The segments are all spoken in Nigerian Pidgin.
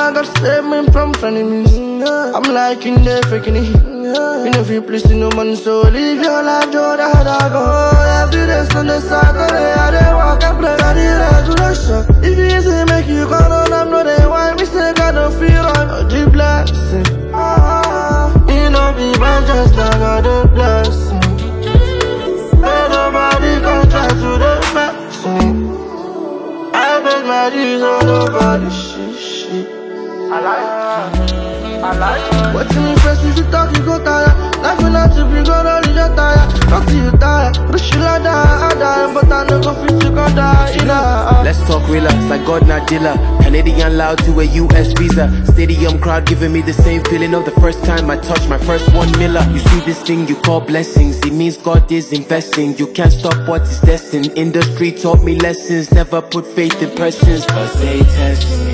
my God, save me from enemies. I'm liking the faking it. In every place, no man, so live your life, Joe, that I go. Every day, Sunday, Saturday, I dey walk and pray, I dey regulation. If you easy, make you call on, I'm not there. Why me say God don't feel on the blessing? You know, be my just I got the blessing. Ain't nobody can try to defend me. I bet my G's on nobody shit. I like what's in me first if you talk you go tired. Life will not to be gone only just tired. Talk to you tired. But she like die, I die. But I no go fit you gon' die. Let's talk relax like God not dealer. Canadian loud to a US visa. Stadium crowd giving me the same feeling of the first time I touched my first 1 miller. You see this thing you call blessings, it means God is investing. You can't stop what is destined. Industry taught me lessons, never put faith in persons. Cause they test me.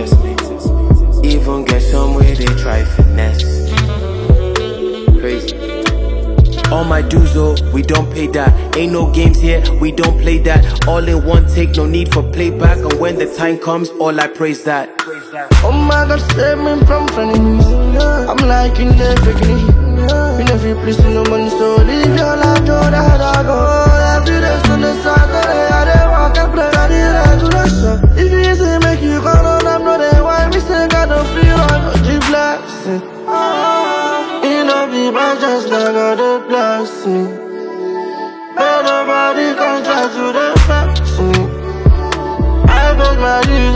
Even get somewhere they try finesse. Crazy. All my dues, oh, we don't pay that. Ain't no games here, we don't play that. All in one take, no need for playback. And when the time comes, all I praise that. Oh my God, save me from enemies. I'm liking the faking it. In every place, no man, so live your life, Joe, that I go. Every day, Sunday, Saturday, I dey walk and pray, I dey regulation. If you easy, make you call on, I'm not there. Why me say God don't feel on the blessing? You know, be my just I got the blessing. Ain't nobody can try to defend me. I bet my